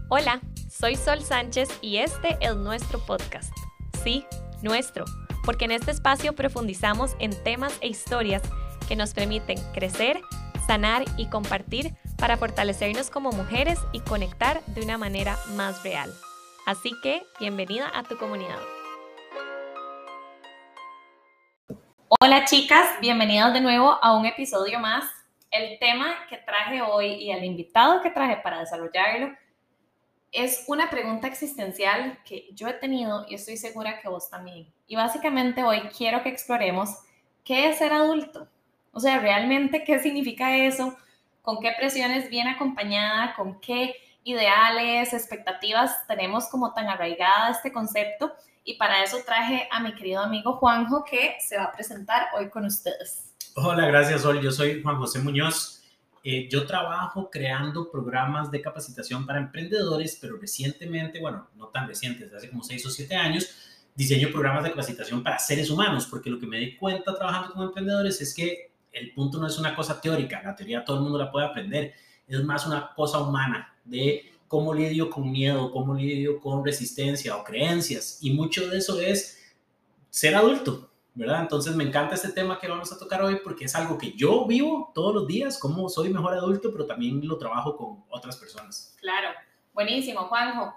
Hola, soy Sol Sánchez y este es nuestro podcast. Sí, nuestro, porque en este espacio profundizamos en temas e historias que nos permiten crecer, sanar y compartir para fortalecernos como mujeres y conectar de una manera más real. Así que, bienvenida a tu comunidad. Hola chicas, bienvenidas de nuevo a un episodio más. El tema que traje hoy y el invitado que traje para desarrollarlo es una pregunta existencial que yo he tenido y estoy segura que vos también. Y básicamente hoy quiero que exploremos qué es ser adulto. O sea, realmente qué significa eso, con qué presiones viene acompañada, con qué ideales, expectativas tenemos como tan arraigada este concepto. Y para eso traje a mi querido amigo Juanjo, que se va a presentar hoy con ustedes. Hola, gracias Sol. Yo soy Juan José Muñoz. Yo trabajo creando programas de capacitación para emprendedores, pero recientemente, bueno, no tan recientes, hace como 6 o 7 años, diseño programas de capacitación para seres humanos, porque lo que me di cuenta trabajando con emprendedores es que el punto no es una cosa teórica, la teoría todo el mundo la puede aprender, es más una cosa humana de cómo lidio con miedo, cómo lidio con resistencia o creencias, y mucho de eso es ser adulto, ¿verdad? Entonces me encanta este tema que vamos a tocar hoy porque es algo que yo vivo todos los días, cómo soy mejor adulto, pero también lo trabajo con otras personas. Claro, buenísimo, Juanjo.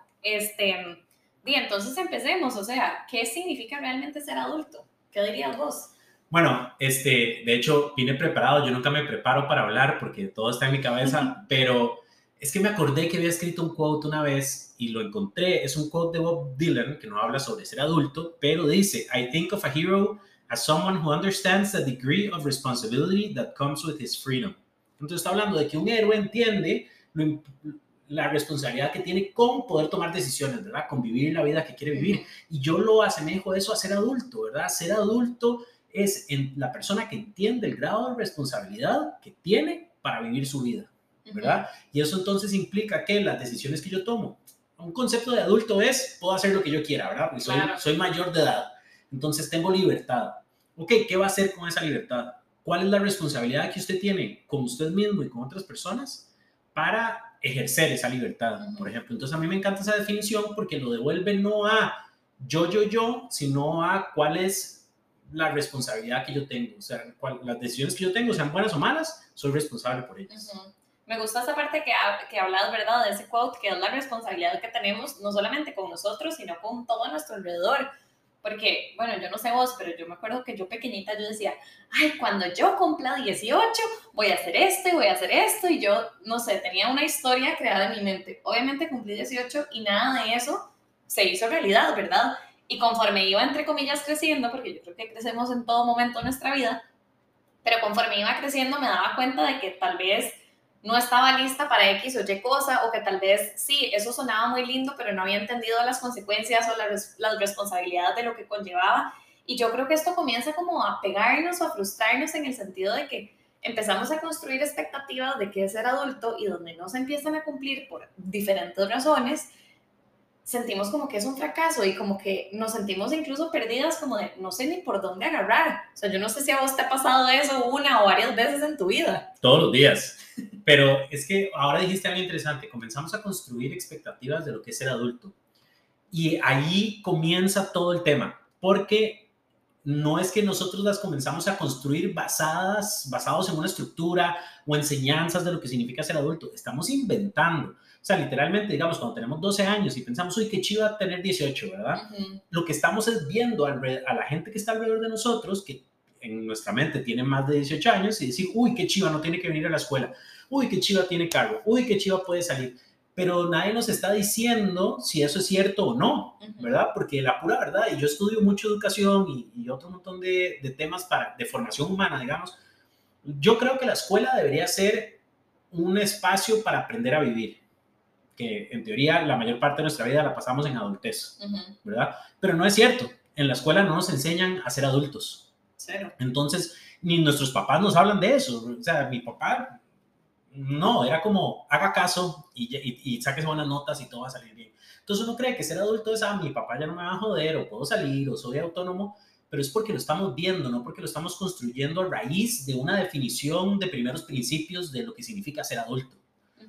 Entonces empecemos, o sea, ¿qué significa realmente ser adulto? ¿Qué dirías vos? Bueno, de hecho, vine preparado, yo nunca me preparo para hablar porque todo está en mi cabeza, pero es que me acordé que había escrito un quote una vez y lo encontré, es un quote de Bob Dylan que no habla sobre ser adulto, pero dice, I think of a hero as someone who understands the degree of responsibility that comes with his freedom. Entonces está hablando de que un héroe entiende la responsabilidad que tiene con poder tomar decisiones, ¿verdad? Con vivir la vida que quiere vivir. Y yo lo asemejo eso a ser adulto, ¿verdad? Ser adulto es en la persona que entiende el grado de responsabilidad que tiene para vivir su vida, ¿verdad? Y eso entonces implica que las decisiones que yo tomo, un concepto de adulto es, puedo hacer lo que yo quiera, ¿verdad? Porque soy mayor de edad, entonces tengo libertad. Ok, ¿qué va a hacer con esa libertad? ¿Cuál es la responsabilidad que usted tiene con usted mismo y con otras personas para ejercer esa libertad, por ejemplo? Entonces a mí me encanta esa definición porque lo devuelve no a yo, sino a cuál es la responsabilidad que yo tengo, o sea, las decisiones que yo tengo, sean buenas o malas, soy responsable por ellas. Me gusta esa parte que hablas, ¿verdad? De ese quote, que es la responsabilidad que tenemos, no solamente con nosotros, sino con todo a nuestro alrededor. Porque, bueno, yo no sé vos, pero yo me acuerdo que yo pequeñita yo decía, ay, cuando yo cumpla 18, voy a hacer esto y voy a hacer esto, y yo, no sé, tenía una historia creada en mi mente. Obviamente cumplí 18 y nada de eso se hizo realidad, ¿verdad? Y conforme iba, entre comillas, creciendo, porque yo creo que crecemos en todo momento de nuestra vida, pero conforme iba creciendo me daba cuenta de que tal vez no estaba lista para X o Y cosa, o que tal vez sí, eso sonaba muy lindo, pero no había entendido las consecuencias o las responsabilidades de lo que conllevaba. Y yo creo que esto comienza como a pegarnos o a frustrarnos en el sentido de que empezamos a construir expectativas de qué es ser adulto y donde no se empiezan a cumplir por diferentes razones, sentimos como que es un fracaso y como que nos sentimos incluso perdidas, como de no sé ni por dónde agarrar. O sea, yo no sé si a vos te ha pasado eso una o varias veces en tu vida. Todos los días. Pero es que ahora dijiste algo interesante, comenzamos a construir expectativas de lo que es ser adulto. Y ahí comienza todo el tema, porque no es que nosotros las comenzamos a construir basados en una estructura o enseñanzas de lo que significa ser adulto. Estamos inventando. O sea, literalmente, digamos, cuando tenemos 12 años y pensamos, uy, qué chiva tener 18, ¿verdad? Lo que estamos es viendo a la gente que está alrededor de nosotros, que en nuestra mente tiene más de 18 años, y decir, uy, qué chiva, no tiene que venir a la escuela. Uy, qué chiva tiene cargo. Uy, qué chiva puede salir. Pero nadie nos está diciendo si eso es cierto o no, ¿verdad? Porque la pura verdad, y yo estudio mucho educación y otro montón de temas de formación humana, digamos, yo creo que la escuela debería ser un espacio para aprender a vivir, que en teoría la mayor parte de nuestra vida la pasamos en adultez, ¿verdad? Pero no es cierto, en la escuela no nos enseñan a ser adultos. Cero. Entonces, ni nuestros papás nos hablan de eso, o sea, mi papá... No, era como, haga caso y saques buenas notas y todo va a salir bien. Entonces uno cree que ser adulto es, mi papá ya no me va a joder, o puedo salir, o soy autónomo, pero es porque lo estamos viendo, no porque lo estamos construyendo a raíz de una definición de primeros principios de lo que significa ser adulto.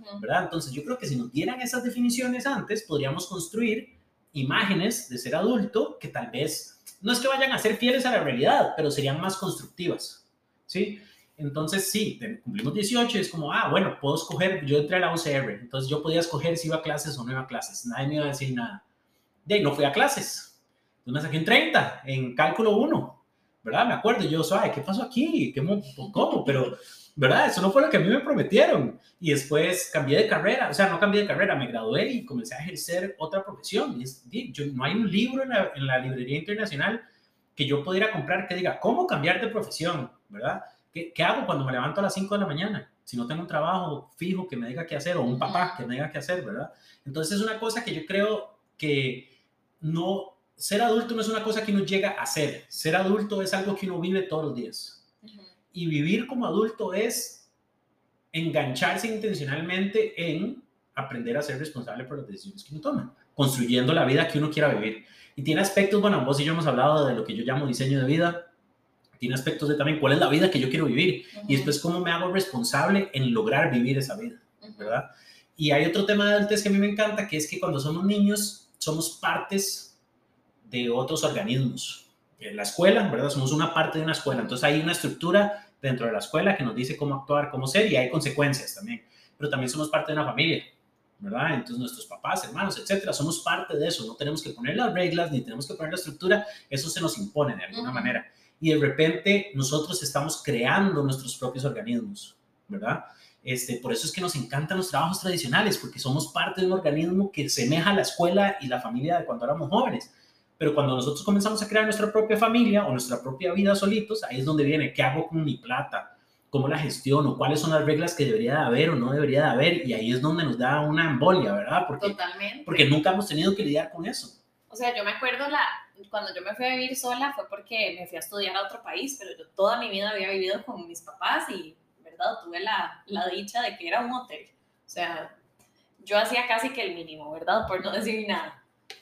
¿verdad? Entonces yo creo que si nos dieran esas definiciones antes, podríamos construir imágenes de ser adulto que tal vez no es que vayan a ser fieles a la realidad, pero serían más constructivas, ¿sí? Entonces sí, cumplimos 18 y es como, bueno, puedo escoger, yo entré a la UCR, entonces yo podía escoger si iba a clases o no iba a clases, nadie me iba a decir nada. De ahí no fui a clases, entonces me saqué en 30, en cálculo 1, ¿verdad? Me acuerdo, yo, ¿qué pasó aquí? ¿Cómo? Pero, ¿verdad? Eso no fue lo que a mí me prometieron. Y después cambié de carrera, o sea, no cambié de carrera, me gradué y comencé a ejercer otra profesión. No hay un libro en la librería internacional que yo pudiera comprar que diga, ¿cómo cambiar de profesión? ¿Verdad? ¿Qué hago cuando me levanto a las 5 de la mañana? Si no tengo un trabajo fijo que me diga qué hacer o un papá que me diga qué hacer, ¿verdad? Entonces es una cosa que yo creo que no, ser adulto no es una cosa que uno llega a hacer. Ser adulto es algo que uno vive todos los días. Y vivir como adulto es engancharse intencionalmente en aprender a ser responsable por las decisiones que uno toma, construyendo la vida que uno quiera vivir. Y tiene aspectos, bueno, vos y yo hemos hablado de lo que yo llamo diseño de vida, tiene aspectos de también cuál es la vida que yo quiero vivir y después cómo me hago responsable en lograr vivir esa vida, ¿verdad? Y hay otro tema de adultez que a mí me encanta, que es que cuando somos niños somos partes de otros organismos. En la escuela, ¿verdad? Somos una parte de una escuela, entonces hay una estructura dentro de la escuela que nos dice cómo actuar, cómo ser, y hay consecuencias también, pero también somos parte de una familia, ¿verdad? Entonces nuestros papás, hermanos, etcétera, somos parte de eso, no tenemos que poner las reglas, ni tenemos que poner la estructura, eso se nos impone de alguna manera. Y de repente nosotros estamos creando nuestros propios organismos, ¿verdad? Por eso es que nos encantan los trabajos tradicionales, porque somos parte de un organismo que semeja a la escuela y la familia de cuando éramos jóvenes. Pero cuando nosotros comenzamos a crear nuestra propia familia o nuestra propia vida solitos, ahí es donde viene, ¿qué hago con mi plata? ¿Cómo la gestiono? ¿Cuáles son las reglas que debería de haber o no debería de haber? Y ahí es donde nos da una embolia, ¿verdad? Totalmente. Porque nunca hemos tenido que lidiar con eso. O sea, yo me acuerdo cuando yo me fui a vivir sola fue porque me fui a estudiar a otro país, pero yo toda mi vida había vivido con mis papás y, ¿verdad? Tuve la dicha de que era un hotel. O sea, yo hacía casi que el mínimo, ¿verdad? Por no decir nada.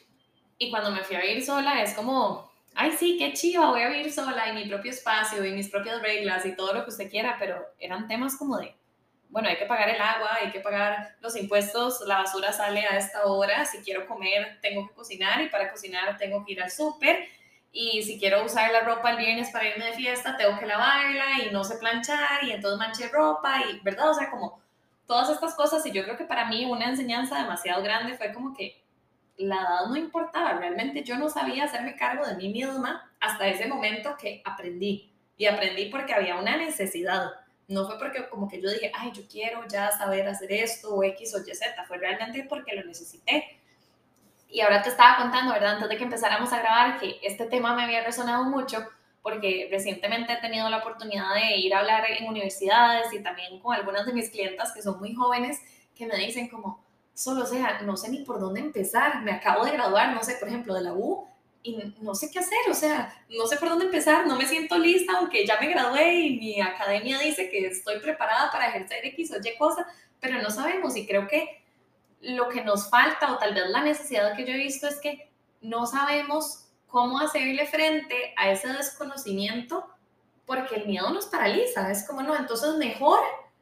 Y cuando me fui a vivir sola es como, ay sí, qué chiva, voy a vivir sola en mi propio espacio y mis propias reglas y todo lo que usted quiera, pero eran temas como de, bueno, hay que pagar el agua, hay que pagar los impuestos, la basura sale a esta hora, si quiero comer tengo que cocinar y para cocinar tengo que ir al súper y si quiero usar la ropa el viernes para irme de fiesta tengo que lavarla y no sé planchar y entonces manché ropa y, ¿verdad? O sea, como todas estas cosas y yo creo que para mí una enseñanza demasiado grande fue como que la edad no importaba, realmente yo no sabía hacerme cargo de mí misma hasta ese momento que aprendí y aprendí porque había una necesidad. No fue porque como que yo dije, ay, yo quiero ya saber hacer esto o X o Y, Z. Fue realmente porque lo necesité. Y ahora te estaba contando, ¿verdad? Antes de que empezáramos a grabar, que este tema me había resonado mucho porque recientemente he tenido la oportunidad de ir a hablar en universidades y también con algunas de mis clientas que son muy jóvenes que me dicen como, solo, o sea, no sé ni por dónde empezar. Me acabo de graduar, no sé, por ejemplo, de la U y no sé qué hacer, o sea, no sé por dónde empezar, no me siento lista, aunque ya me gradué y mi academia dice que estoy preparada para ejercer X o Y cosa, pero no sabemos y creo que lo que nos falta o tal vez la necesidad que yo he visto es que no sabemos cómo hacerle frente a ese desconocimiento porque el miedo nos paraliza, es como no, entonces mejor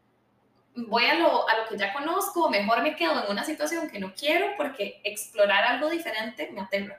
voy a lo que ya conozco, mejor me quedo en una situación que no quiero porque explorar algo diferente me aterra.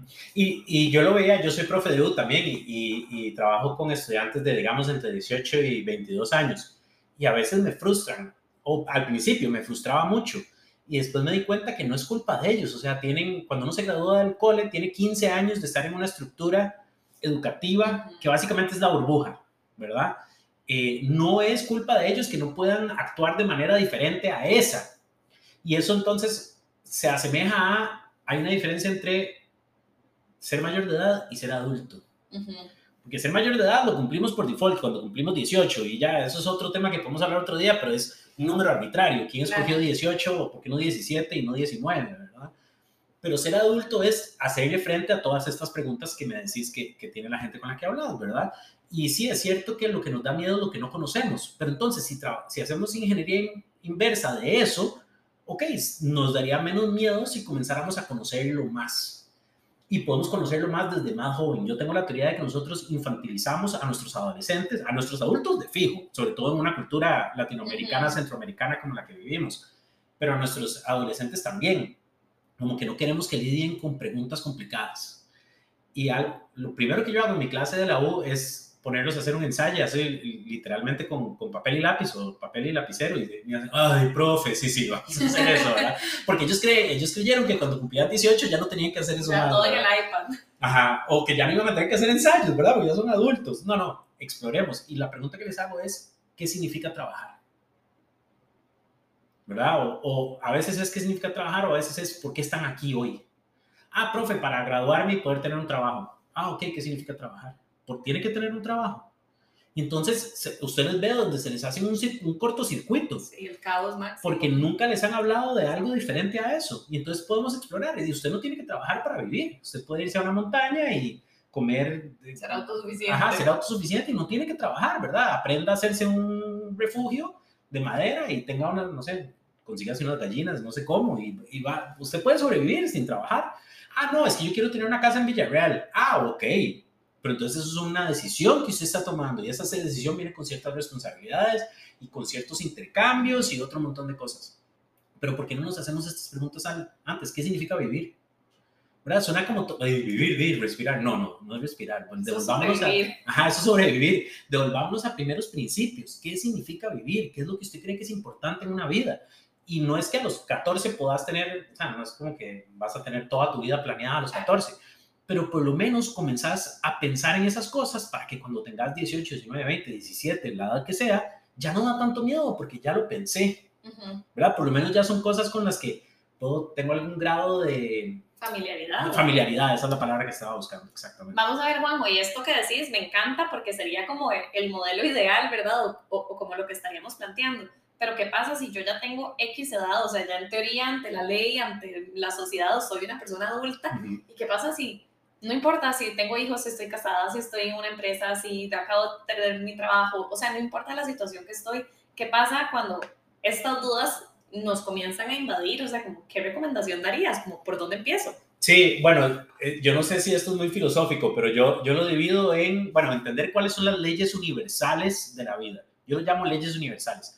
Y yo lo veía, yo soy profe de U también y trabajo con estudiantes de, digamos, entre 18 y 22 años y a veces me frustran, o al principio me frustraba mucho y después me di cuenta que no es culpa de ellos, o sea, cuando uno se gradúa del cole, tiene 15 años de estar en una estructura educativa que básicamente es la burbuja, ¿verdad? No es culpa de ellos que no puedan actuar de manera diferente a esa. Y eso entonces se asemeja hay una diferencia entre ser mayor de edad y ser adulto. Porque ser mayor de edad lo cumplimos por default cuando cumplimos 18 y ya, eso es otro tema que podemos hablar otro día, pero es un número arbitrario. ¿Quién escogió 18 o por qué no 17 y no 19, verdad? Pero ser adulto es hacerle frente a todas estas preguntas que me decís que tiene la gente con la que hablas, ¿verdad? Y sí, es cierto que lo que nos da miedo es lo que no conocemos, pero entonces si hacemos ingeniería inversa de eso, ok, nos daría menos miedo si comenzáramos a conocerlo más. Y podemos conocerlo más desde más joven. Yo tengo la teoría de que nosotros infantilizamos a nuestros adolescentes, a nuestros adultos de fijo, sobre todo en una cultura latinoamericana, centroamericana como la que vivimos. pero a nuestros adolescentes también, como que no queremos que lidien con preguntas complicadas. Y lo primero que yo hago en mi clase de la U es ponerlos a hacer un ensayo, así literalmente con papel y lápiz o papel y lapicero, y me dicen, ay, profe, sí, vamos a hacer eso, ¿verdad? Porque ellos creyeron que cuando cumplían 18 ya no tenían que hacer eso más. Todo en el iPad. Ajá, o que ya no iban a tener que hacer ensayos, ¿verdad? Porque ya son adultos. No, exploremos. Y la pregunta que les hago es, ¿qué significa trabajar? ¿Verdad? O a veces es qué significa trabajar, o a veces es por qué están aquí hoy. Ah, profe, para graduarme y poder tener un trabajo. Ah, ok, ¿qué significa trabajar? ¿Por tiene que tener un trabajo? Y entonces ustedes ven donde se les hace un cortocircuito. Sí, el caos máximo. Porque nunca les han hablado de algo diferente a eso. Y entonces podemos explorar. Y usted no tiene que trabajar para vivir. Usted puede irse a una montaña y comer. Ser autosuficiente. Ajá, ser autosuficiente y no tiene que trabajar, ¿verdad? Aprenda a hacerse un refugio de madera y tenga una, no sé, consígase unas gallinas, no sé cómo, y va. Usted puede sobrevivir sin trabajar. Ah, no, es que yo quiero tener una casa en Villarreal. Ah, ok. Pero entonces eso es una decisión que usted está tomando y esa decisión viene con ciertas responsabilidades y con ciertos intercambios y otro montón de cosas. Pero ¿por qué no nos hacemos estas preguntas antes? ¿Qué significa vivir? ¿Verdad? Suena como vivir, respirar. No es respirar. Bueno, devolvámonos eso es sobrevivir. Devolvámonos a primeros principios. ¿Qué significa vivir? ¿Qué es lo que usted cree que es importante en una vida? Y no es que a los 14 puedas tener, o sea, no es como que vas a tener toda tu vida planeada a los 14, pero por lo menos comenzás a pensar en esas cosas para que cuando tengas 18, 19, 20, 17, la edad que sea, ya no da tanto miedo porque ya lo pensé, ¿verdad? Por lo menos ya son cosas con las que tengo algún grado de familiaridad. Familiaridad, esa es la palabra que estaba buscando, exactamente. Vamos a ver, Juanjo, y esto que decís me encanta porque sería como el modelo ideal, ¿verdad? O como lo que estaríamos planteando. Pero ¿qué pasa si yo ya tengo X edad? O sea, ya en teoría, ante la ley, ante la sociedad, soy una persona adulta. ¿Y qué pasa si, no importa si tengo hijos, si estoy casada, si estoy en una empresa, si acabo de perder mi trabajo? O sea, no importa la situación que estoy. ¿Qué pasa cuando estas dudas nos comienzan a invadir? O sea, como, ¿qué recomendación darías? Como, ¿por dónde empiezo? Sí, bueno, yo no sé si esto es muy filosófico, pero yo lo divido en, bueno, entender cuáles son las leyes universales de la vida. Yo lo llamo leyes universales.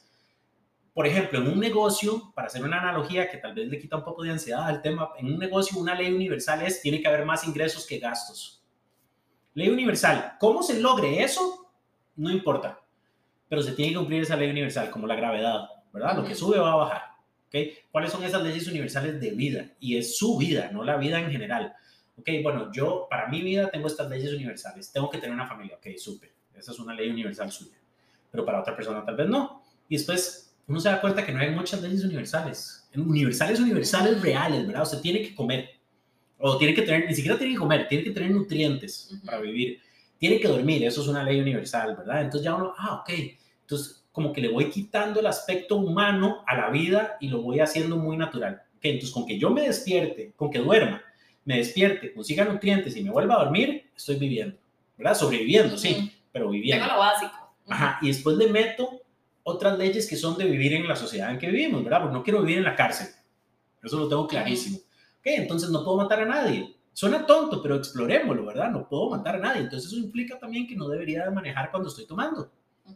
Por ejemplo, en un negocio, para hacer una analogía que tal vez le quita un poco de ansiedad al tema, en un negocio una ley universal es, tiene que haber más ingresos que gastos. Ley universal, ¿cómo se logre eso? No importa, pero se tiene que cumplir esa ley universal, como la gravedad, ¿verdad? Lo que sube va a bajar. ¿Okay? ¿Cuáles son esas leyes universales de vida? Y es su vida, no la vida en general. Ok, bueno, yo para mi vida tengo estas leyes universales. Tengo que tener una familia. Ok, súper. Esa es una ley universal suya. Pero para otra persona tal vez no. Y después uno se da cuenta que no hay muchas leyes universales. Universales reales, ¿verdad? Usted tiene que comer. O tiene que tener, ni siquiera tiene que comer, tiene que tener nutrientes para vivir. Tiene que dormir, eso es una ley universal, ¿verdad? Entonces ya uno, ok. Entonces como que le voy quitando el aspecto humano a la vida y lo voy haciendo muy natural. Okay, entonces, con que yo me despierte, con que duerma, me despierte, consiga nutrientes y me vuelva a dormir, estoy viviendo, ¿verdad? Sobreviviendo, sí, pero viviendo. Tengo lo básico. Ajá, y después le meto otras leyes que son de vivir en la sociedad en que vivimos, ¿verdad? Porque no quiero vivir en la cárcel. Eso lo tengo clarísimo. Okay, entonces no puedo matar a nadie. Suena tonto, pero explorémoslo, ¿verdad? No puedo matar a nadie. Entonces eso implica también que no debería de manejar cuando estoy tomando.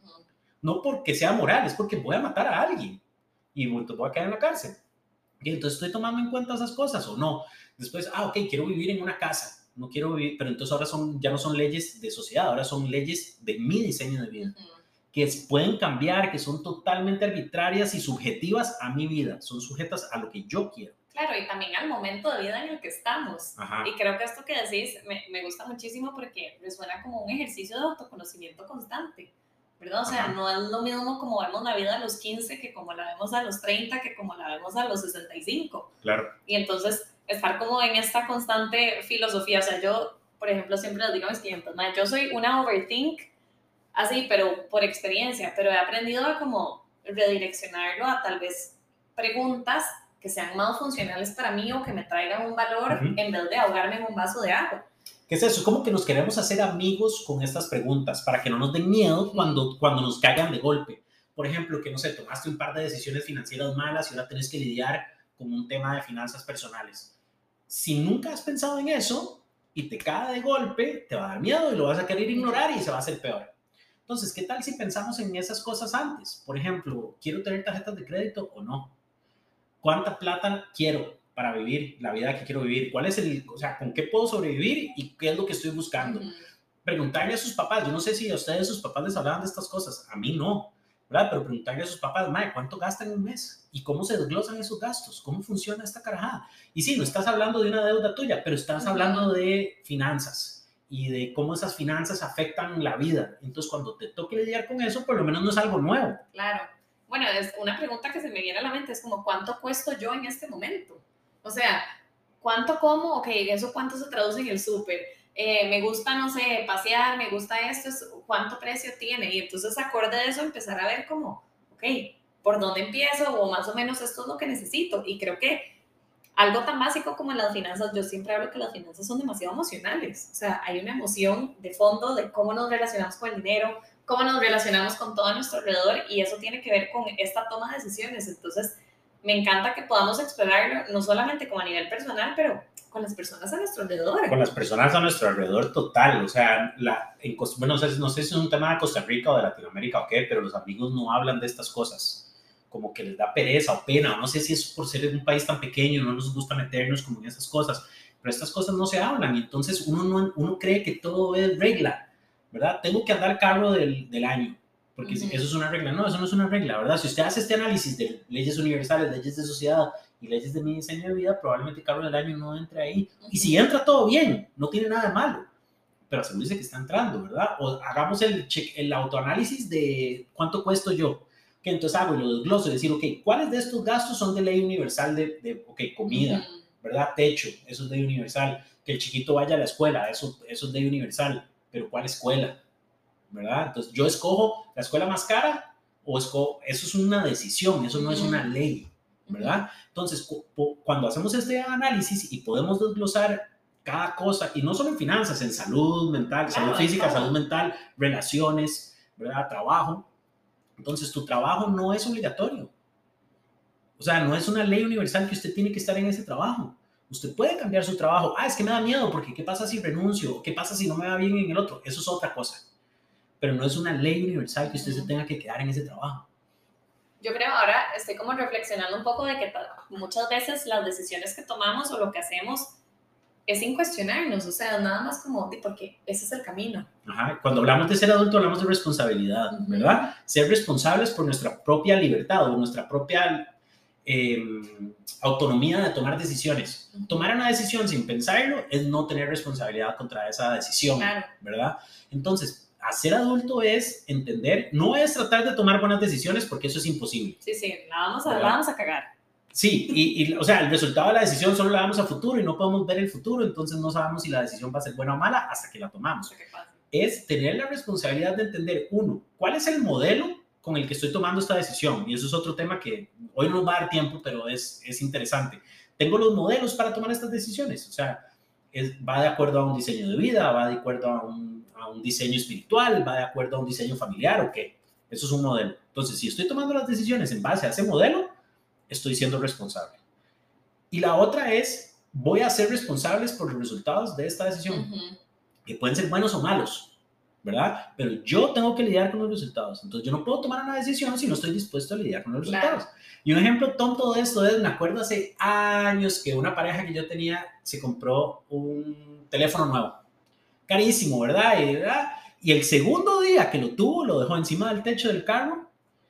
No porque sea moral, es porque voy a matar a alguien y voy a quedar en la cárcel. Y entonces estoy tomando en cuenta esas cosas o no. Después, ok, quiero vivir en una casa, no quiero vivir, pero entonces ahora ya no son leyes de sociedad, ahora son leyes de mi diseño de vida, que pueden cambiar, que son totalmente arbitrarias y subjetivas a mi vida, son sujetas a lo que yo quiero. Claro, y también al momento de vida en el que estamos. Ajá. Y creo que esto que decís me gusta muchísimo porque me suena como un ejercicio de autoconocimiento constante, ¿verdad? O sea, no es lo mismo como vemos la vida a los 15 que como la vemos a los 30, que como la vemos a los 65. Claro. Y entonces, estar como en esta constante filosofía. O sea, yo, por ejemplo, siempre les digo a mis clientes, yo soy una overthink, así, pero por experiencia, pero he aprendido a como redireccionarlo a tal vez preguntas que sean más funcionales para mí o que me traigan un valor en vez de ahogarme en un vaso de agua. ¿Qué es eso? Es como que nos queremos hacer amigos con estas preguntas para que no nos den miedo cuando nos caigan de golpe. Por ejemplo, que no sé, tomaste un par de decisiones financieras malas y ahora tenés que lidiar con un tema de finanzas personales. Si nunca has pensado en eso y te cae de golpe, te va a dar miedo y lo vas a querer ignorar y se va a hacer peor. Entonces, ¿qué tal si pensamos en esas cosas antes? Por ejemplo, ¿quiero tener tarjetas de crédito o no? ¿cuánta plata quiero para vivir la vida que quiero vivir? ¿Cuál es o sea, con qué puedo sobrevivir y qué es lo que estoy buscando? Preguntarle a sus papás, yo no sé si a ustedes sus papás les hablaban de estas cosas, a mí no, ¿verdad? Pero preguntarle a sus papás, madre, ¿cuánto gastan en un mes? ¿Y cómo se desglosan esos gastos? ¿Cómo funciona esta carajada? Y sí, no estás hablando de una deuda tuya, pero estás hablando de finanzas y de cómo esas finanzas afectan la vida. Entonces, cuando te toque lidiar con eso, por lo menos no es algo nuevo. Claro. Bueno, es una pregunta que se me viene a la mente, es como, ¿cuánto cuesto yo en este momento? O sea, ¿cuánto como? Ok, ¿eso cuánto se traduce en el súper? Me gusta, no sé, pasear, me gusta esto, ¿cuánto precio tiene? Y entonces, acorde de eso, empezar a ver como, ok, ¿por dónde empiezo? O más o menos esto es lo que necesito. Y creo que algo tan básico como en las finanzas, yo siempre hablo que las finanzas son demasiado emocionales. O sea, hay una emoción de fondo de cómo nos relacionamos con el dinero, cómo nos relacionamos con todo a nuestro alrededor, y eso tiene que ver con esta toma de decisiones. Entonces, me encanta que podamos explorarlo, no solamente como a nivel personal, pero con las personas a nuestro alrededor. Con las personas a nuestro alrededor total. O sea, bueno, no sé si es un tema de Costa Rica o de Latinoamérica o qué, pero los amigos no hablan de estas cosas. Como que les da pereza o pena, o no sé si es por ser un país tan pequeño, no nos gusta meternos como en esas cosas, pero estas cosas no se hablan y entonces uno cree que todo es regla, ¿verdad? Tengo que andar carro del año, porque eso es una regla. No, eso no es una regla, ¿verdad? Si usted hace este análisis de leyes universales, leyes de sociedad y leyes de mi diseño de vida, probablemente carro del año no entre ahí. Y si entra todo bien, no tiene nada de malo, pero asegúrese que está entrando, ¿verdad? O hagamos el autoanálisis de cuánto cuesto yo. Que entonces hago y lo desgloso y decir, ok, ¿cuáles de estos gastos son de ley universal ok, comida, ¿verdad? Techo, eso es ley universal. Que el chiquito vaya a la escuela, eso es ley universal. Pero ¿cuál escuela? ¿Verdad? Entonces yo escojo la escuela más cara o escojo, eso es una decisión, eso no es una ley, ¿verdad? Entonces, cuando hacemos este análisis y podemos desglosar cada cosa, y no solo en finanzas, en salud mental, salud física, salud mental, relaciones, ¿verdad? Trabajo. Entonces, tu trabajo no es obligatorio. O sea, no es una ley universal que usted tiene que estar en ese trabajo. Usted puede cambiar su trabajo. Es que me da miedo porque ¿qué pasa si renuncio? ¿Qué pasa si no me va bien en el otro? Eso es otra cosa. Pero no es una ley universal que usted se tenga que quedar en ese trabajo. Yo creo ahora estoy como reflexionando un poco de que muchas veces las decisiones que tomamos o lo que hacemos es sin cuestionarnos, o sea, nada más como, porque ese es el camino. Ajá. Cuando hablamos de ser adulto, hablamos de responsabilidad, ¿verdad? Ser responsables por nuestra propia libertad o nuestra propia autonomía de tomar decisiones. Tomar una decisión sin pensarlo es no tener responsabilidad contra esa decisión, ¿verdad? Entonces, ser adulto es entender, no es tratar de tomar buenas decisiones porque eso es imposible. Sí, la vamos a cagar. Sí, o sea, el resultado de la decisión solo la damos a futuro y no podemos ver el futuro, entonces no sabemos si la decisión va a ser buena o mala hasta que la tomamos. Es tener la responsabilidad de entender, uno, cuál es el modelo con el que estoy tomando esta decisión, y eso es otro tema que hoy no nos va a dar tiempo, pero es interesante. Tengo los modelos para tomar estas decisiones, o sea, va de acuerdo a un diseño de vida, va de acuerdo a un diseño espiritual, va de acuerdo a un diseño familiar, ¿o qué? Eso es un modelo. Entonces, si estoy tomando las decisiones en base a ese modelo, estoy siendo responsable. Y la otra es, voy a ser responsables por los resultados de esta decisión, que pueden ser buenos o malos, ¿verdad? Pero yo tengo que lidiar con los resultados. Entonces, yo no puedo tomar una decisión si no estoy dispuesto a lidiar con los resultados. Y un ejemplo tonto de esto es, me acuerdo hace años que una pareja que yo tenía se compró un teléfono nuevo. Carísimo, ¿verdad? Y el segundo día que lo tuvo, lo dejó encima del techo del carro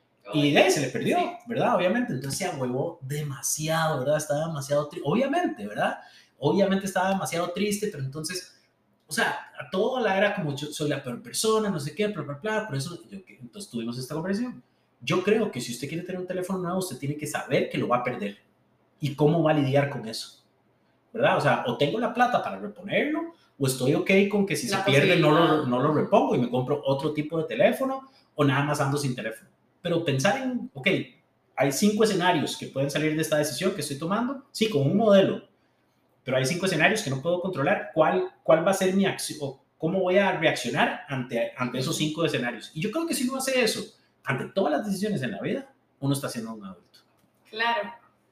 y de ahí se le perdió, ¿verdad? Obviamente, entonces se ahuevó demasiado, ¿verdad? Estaba demasiado triste, obviamente, ¿verdad? Obviamente estaba demasiado triste, pero entonces, o sea, a todo la era como yo soy la peor persona, no sé qué, bla, bla, bla, por eso, entonces tuvimos esta conversación. Yo creo que si usted quiere tener un teléfono nuevo, usted tiene que saber que lo va a perder y cómo va a lidiar con eso, ¿verdad? O sea, o tengo la plata para reponerlo, o estoy ok con que si se pierde no lo repongo y me compro otro tipo de teléfono, o nada más ando sin teléfono. Pero pensar en, ok, hay 5 escenarios que pueden salir de esta decisión que estoy tomando, sí, con un modelo, pero hay 5 escenarios que no puedo controlar. ¿Cuál va a ser mi acción o cómo voy a reaccionar ante esos 5 escenarios? Y yo creo que si uno hace eso ante todas las decisiones en la vida, uno está siendo un adulto. Claro,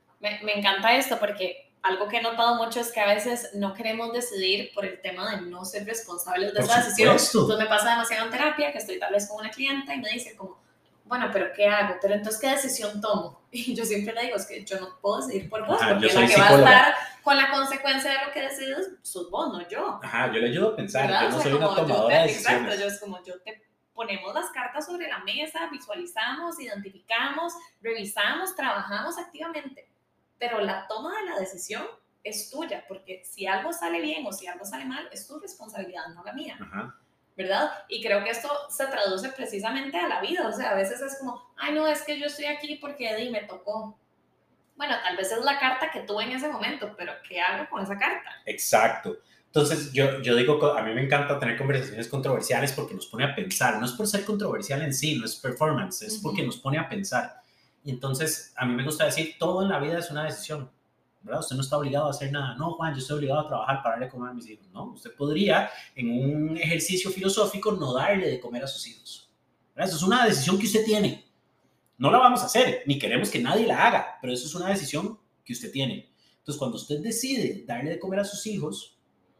me encanta esto porque algo que he notado mucho es que a veces no queremos decidir por el tema de no ser responsables de esa decisión. Entonces me pasa demasiado en terapia que estoy tal vez con una clienta y me dice como, bueno, pero ¿qué hago? Pero entonces, ¿qué decisión tomo? Y yo siempre le digo, es que yo no puedo decidir por vos, Ajá, yo porque soy la que va a psicóloga. estar con la consecuencia de lo que decides sos vos, no yo. Ajá, yo le ayudo a pensar, ¿Verdad? yo O no sea, soy una como yo tomadora de te, exacto, decisiones. yo es como yo te ponemos las cartas sobre la mesa, visualizamos, identificamos, revisamos, trabajamos activamente, pero la toma de la decisión es tuya, porque si algo sale bien o si algo sale mal, es tu responsabilidad, no la mía. Ajá. ¿Verdad? Y creo que esto se traduce precisamente a la vida, o sea, a veces es como, ay, no, es que yo estoy aquí porque di, me tocó. Bueno, tal vez es la carta que tuve en ese momento, pero ¿qué hago con esa carta? Exacto. Entonces, yo digo, a mí me encanta tener conversaciones controversiales porque nos pone a pensar. No es por ser controversial en sí, no es performance, es porque nos pone a pensar. Y entonces, a mí me gusta decir, todo en la vida es una decisión, ¿verdad? Usted no está obligado a hacer nada. No, Juan, yo estoy obligado a trabajar para darle de comer a mis hijos. No, usted podría, en un ejercicio filosófico, no darle de comer a sus hijos, ¿verdad? Eso es una decisión que usted tiene. No la vamos a hacer, ni queremos que nadie la haga, pero eso es una decisión que usted tiene. Entonces, cuando usted decide darle de comer a sus hijos,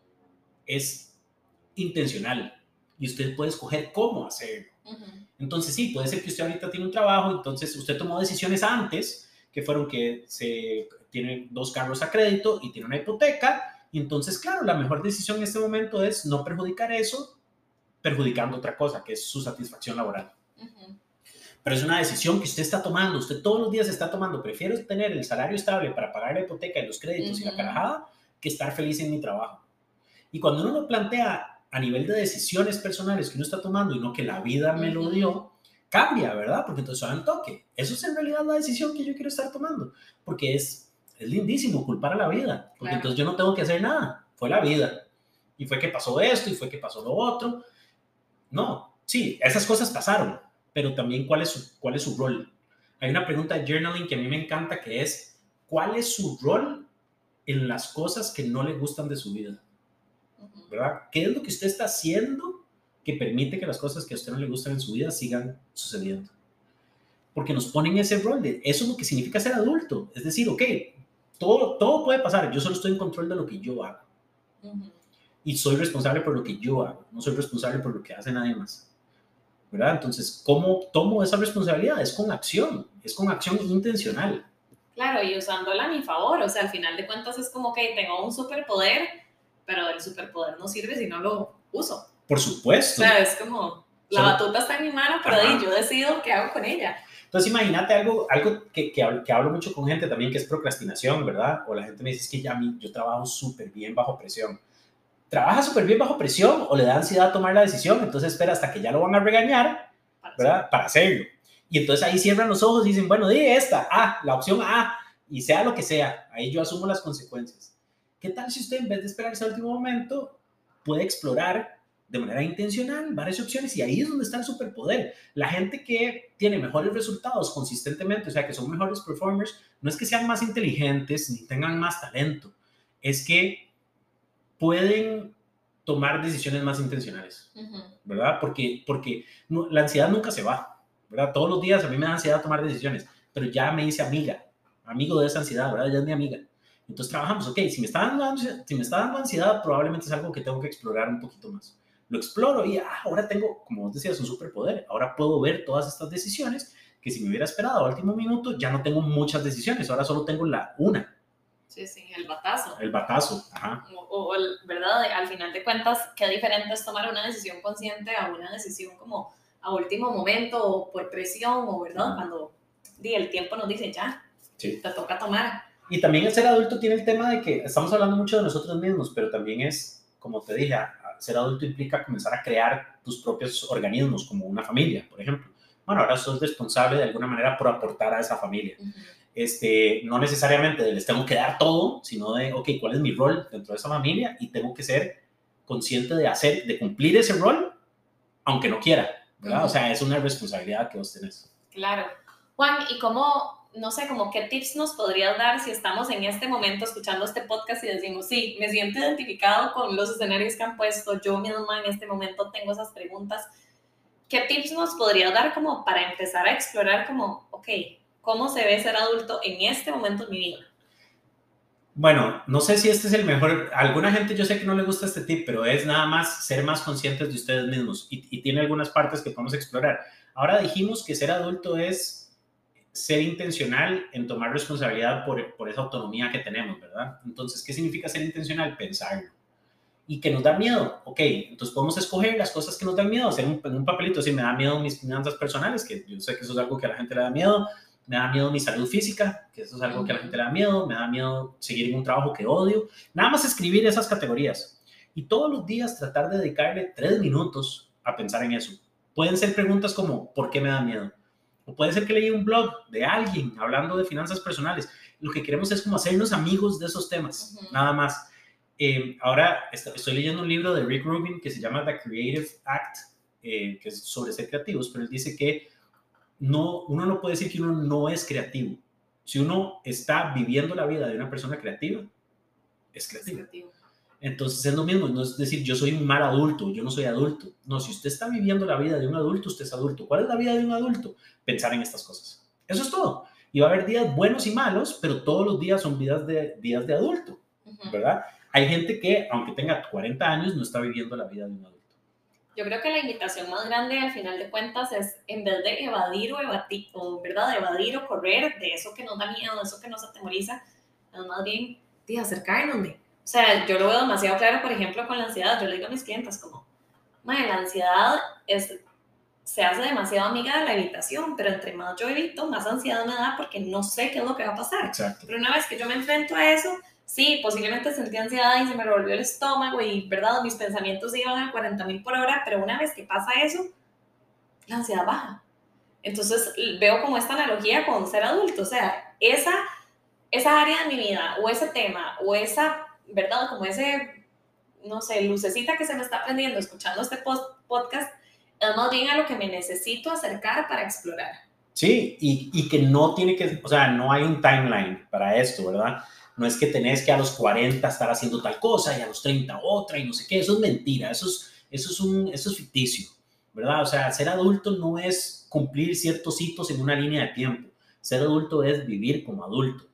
es intencional y usted puede escoger cómo hacerlo. Entonces, sí, puede ser que usted ahorita tiene un trabajo, entonces usted tomó decisiones antes, que fueron que se tiene 2 carros a crédito y tiene una hipoteca, y entonces, claro, la mejor decisión en este momento es no perjudicar eso, perjudicando otra cosa, que es su satisfacción laboral. Pero es una decisión que usted está tomando, usted todos los días está tomando. Prefiero tener el salario estable para pagar la hipoteca y los créditos y la carajada que estar feliz en mi trabajo. Y cuando uno lo plantea a nivel de decisiones personales que uno está tomando y no que la vida me lo dio, cambia, ¿verdad? Porque entonces hay un toque. Eso es en realidad la decisión que yo quiero estar tomando. Porque es lindísimo culpar a la vida. Porque entonces yo no tengo que hacer nada. Fue la vida. Y fue que pasó esto y fue que pasó lo otro. No, sí, esas cosas pasaron. Pero también ¿cuál es su rol? Hay una pregunta de journaling que a mí me encanta que es, ¿cuál es su rol en las cosas que no le gustan de su vida? ¿Verdad? ¿Qué es lo que usted está haciendo que permite que las cosas que a usted no le gustan en su vida sigan sucediendo? Porque nos ponen ese rol de, eso es lo que significa ser adulto. Es decir, ok, todo puede pasar, yo solo estoy en control de lo que yo hago. Y soy responsable por lo que yo hago, no soy responsable por lo que hace nadie más. ¿Verdad? Entonces, ¿cómo tomo esa responsabilidad? Es con acción intencional. Claro, y usándola a mi favor, o sea, al final de cuentas es como que tengo un superpoder, pero el superpoder no sirve si no lo uso. Por supuesto. O sea, es como, la batuta está en mi mano, pero ahí yo decido qué hago con ella. Entonces, imagínate algo que hablo mucho con gente también, que es procrastinación, ¿verdad? O la gente me dice, es que ya yo trabajo súper bien bajo presión. ¿Trabaja súper bien bajo presión o le da ansiedad tomar la decisión? Entonces espera hasta que ya lo van a regañar, ¿verdad? Para hacerlo. Y entonces ahí cierran los ojos y dicen, bueno, di esta, la opción A, y sea lo que sea, ahí yo asumo las consecuencias. ¿Qué tal si usted en vez de esperarse al último momento puede explorar de manera intencional varias opciones? Y ahí es donde está el superpoder. La gente que tiene mejores resultados consistentemente, o sea, que son mejores performers, no es que sean más inteligentes ni tengan más talento, es que pueden tomar decisiones más intencionales, ¿verdad? Porque la ansiedad nunca se va, ¿verdad? Todos los días a mí me da ansiedad tomar decisiones, pero ya me hice amigo de esa ansiedad, ¿verdad? Ya es mi amiga. Entonces trabajamos, ok, si me está dando ansiedad, probablemente es algo que tengo que explorar un poquito más. Lo exploro y ahora tengo, como vos decías, un superpoder. Ahora puedo ver todas estas decisiones que si me hubiera esperado al último minuto, ya no tengo muchas decisiones, ahora solo tengo una. Sí, el batazo. El batazo, ajá. ¿Verdad? Al final de cuentas, qué diferente es tomar una decisión consciente a una decisión como a último momento o por presión o, ¿verdad? Cuando el tiempo nos dice ya, te toca tomar. Y también el ser adulto tiene el tema de que estamos hablando mucho de nosotros mismos, pero también es, como te dije, ser adulto implica comenzar a crear tus propios organismos, como una familia, por ejemplo. Bueno, ahora sos responsable de alguna manera por aportar a esa familia. No necesariamente les tengo que dar todo, sino de, ok, ¿cuál es mi rol dentro de esa familia? Y tengo que ser consciente de cumplir ese rol, aunque no quiera, ¿verdad? O sea, es una responsabilidad que vos tenés. Claro. Juan, ¿y cómo, no sé, como qué tips nos podrías dar si estamos en este momento escuchando este podcast y decimos, sí, me siento identificado con los escenarios que han puesto, yo misma en este momento tengo esas preguntas? ¿Qué tips nos podrías dar como para empezar a explorar como, ok, ¿cómo se ve ser adulto en este momento de mi vida? Bueno, no sé si este es el mejor. A alguna gente yo sé que no le gusta este tip, pero es nada más ser más conscientes de ustedes mismos y tiene algunas partes que podemos explorar. Ahora dijimos que ser adulto es ser intencional en tomar responsabilidad por esa autonomía que tenemos, ¿verdad? Entonces, ¿qué significa ser intencional? Pensarlo. ¿Y que nos da miedo? Ok, entonces podemos escoger las cosas que nos dan miedo, hacer un papelito, si me da miedo mis finanzas personales, que yo sé que eso es algo que a la gente le da miedo, me da miedo mi salud física, que eso es algo que a la gente le da miedo, me da miedo seguir en un trabajo que odio, nada más escribir esas categorías y todos los días tratar de dedicarle 3 minutos a pensar en eso. Pueden ser preguntas como, ¿por qué me da miedo? O puede ser que leí un blog de alguien hablando de finanzas personales. Lo que queremos es como hacernos amigos de esos temas, nada más. Ahora estoy leyendo un libro de Rick Rubin que se llama The Creative Act, que es sobre ser creativos, pero él dice que uno no puede decir que uno no es creativo. Si uno está viviendo la vida de una persona creativa, es creativo. Entonces es lo mismo, no es decir yo soy un mal adulto, yo no soy adulto. No, si usted está viviendo la vida de un adulto, usted es adulto. ¿Cuál es la vida de un adulto? Pensar en estas cosas. Eso es todo. Y va a haber días buenos y malos, pero todos los días son días de adulto, ¿verdad? Hay gente que, aunque tenga 40 años, no está viviendo la vida de un adulto. Yo creo que la invitación más grande al final de cuentas es, en vez de evadir ¿verdad? Evadir o correr de eso que nos da miedo, de eso que nos atemoriza, es más bien de acercarnos. O sea, yo lo veo demasiado claro, por ejemplo, con la ansiedad. Yo le digo a mis clientes como, la ansiedad se hace demasiado amiga de la evitación, pero entre más yo evito, más ansiedad me da porque no sé qué es lo que va a pasar. Exacto. Pero una vez que yo me enfrento a eso, sí, posiblemente sentí ansiedad y se me revolvió el estómago y, ¿verdad? Mis pensamientos iban a 40,000 por hora, pero una vez que pasa eso, la ansiedad baja. Entonces veo como esta analogía con ser adulto, o sea, esa área de mi vida o ese tema o esa, ¿verdad? Como ese, no sé, lucecita que se me está prendiendo escuchando este podcast, es más bien a lo que me necesito acercar para explorar. Sí, y que no tiene que, o sea, no hay un timeline para esto, ¿verdad? No es que tenés que a los 40 estar haciendo tal cosa y a los 30 otra y no sé qué, eso es mentira, eso es ficticio, ¿verdad? O sea, ser adulto no es cumplir ciertos hitos en una línea de tiempo, ser adulto es vivir como adulto.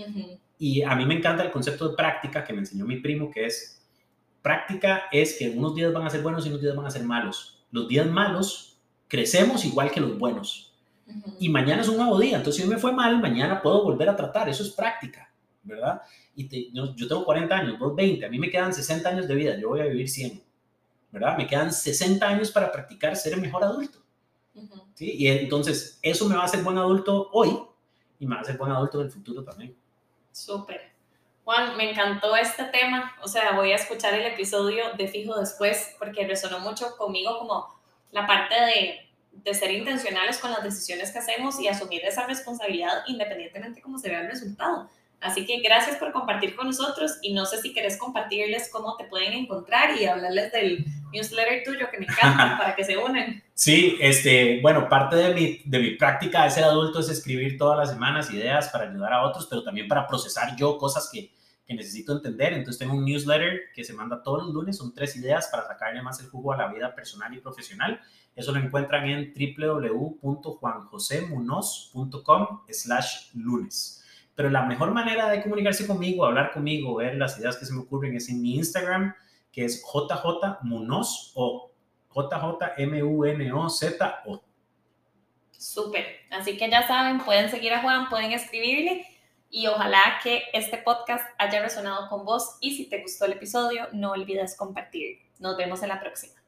Y a mí me encanta el concepto de práctica que me enseñó mi primo, que es, práctica es que unos días van a ser buenos y unos días van a ser malos. Los días malos crecemos igual que los buenos. Y mañana es un nuevo día, entonces si me fue mal, mañana puedo volver a tratar, eso es práctica, ¿verdad? Y yo tengo 40 años, vos 20, a mí me quedan 60 años de vida, yo voy a vivir 100, ¿verdad? Me quedan 60 años para practicar ser el mejor adulto, ¿sí? Y entonces eso me va a hacer buen adulto hoy y me va a hacer buen adulto en el futuro también. Súper. Juan, me encantó este tema, o sea, voy a escuchar el episodio de fijo después porque resonó mucho conmigo como la parte de ser intencionales con las decisiones que hacemos y asumir esa responsabilidad independientemente cómo se vea el resultado. Así que gracias por compartir con nosotros y no sé si querés compartirles cómo te pueden encontrar y hablarles del newsletter tuyo que me encanta para que se unan. Sí, bueno, parte de mi práctica de ser adulto es escribir todas las semanas ideas para ayudar a otros, pero también para procesar yo cosas que necesito entender. Entonces tengo un newsletter que se manda todos los lunes, son 3 ideas para sacarle más el jugo a la vida personal y profesional. Eso lo encuentran en www.juanjosemunoz.com/lunes. Pero la mejor manera de comunicarse conmigo, hablar conmigo, ver las ideas que se me ocurren es en mi Instagram, que es jjmunoz o JJMUNOZO. Súper. Así que ya saben, pueden seguir a Juan, pueden escribirle y ojalá que este podcast haya resonado con vos y si te gustó el episodio, no olvides compartir. Nos vemos en la próxima.